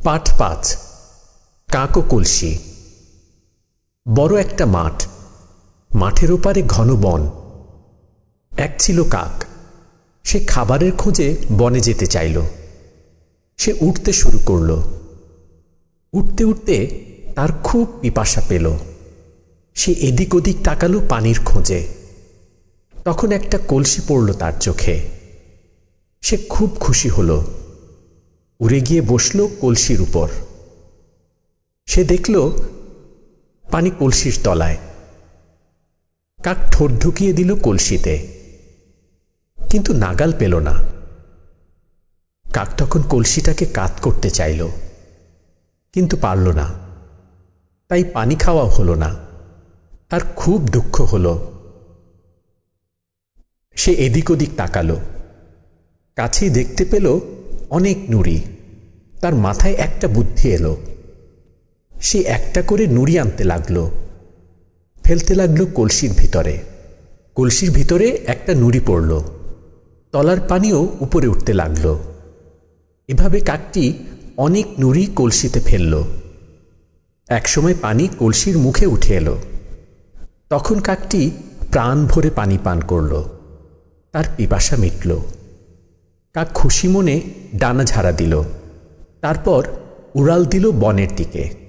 পাঠ ৫ কাক ও কলসি। বড় একটা মাঠ, মাঠের ওপারে ঘন বন। এক ছিল কাক, সে খাবারের খোঁজে বনে যেতে চাইল। সে উঠতে শুরু করল। উঠতে উঠতে তার খুব পিপাসা পেল। সে এদিক ওদিক তাকালো পানির খোঁজে। তখন একটা কলসি পড়ল তার চোখে। সে খুব খুশি হল, উড়ে গিয়ে বসল কলসির উপর। সে দেখল পানি কলসির তলায়। কাক ঠোঁট ঢুকিয়ে দিল কলসিতে, কিন্তু নাগাল পেল না। কাক তখন কলসিটাকে কাত করতে চাইল, কিন্তু পারল না। তাই পানি খাওয়া হলো না। তার খুব দুঃখ হল। সে এদিক ওদিক তাকালো, কাছেই দেখতে পেল অনেক নুড়ি। তার মাথায় একটা বুদ্ধি এলো। সে একটা করে নুড়ি আনতে লাগলো, ফেলতে লাগলো কলসির ভিতরে। কলসির ভিতরে একটা নুড়ি পড়ল, তলার পানিও উপরে উঠতে লাগলো। এভাবে কাকটি অনেক নুড়ি কলসিতে ফেলল। একসময় পানি কলসির মুখে উঠে এলো। তখন কাকটি প্রাণ ভরে পানি পান করল। তার পিপাসা মিটল। কাক খুশি মনে ডানা ঝাড়া দিল, তারপর উড়াল দিল বনের দিকে।